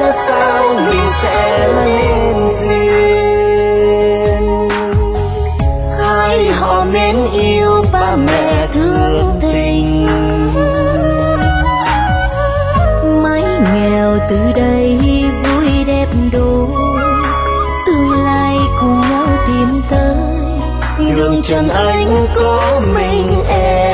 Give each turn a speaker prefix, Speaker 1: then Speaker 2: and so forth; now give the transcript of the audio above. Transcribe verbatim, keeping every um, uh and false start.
Speaker 1: nữa sao mình sẽ lên duyên. Hai họ mến yêu, ba mẹ thương tình.
Speaker 2: Mái nghèo từ đây vui đẹp đôi, tương lai cùng nhau tìm tới.
Speaker 1: Đường trần anh có mình em.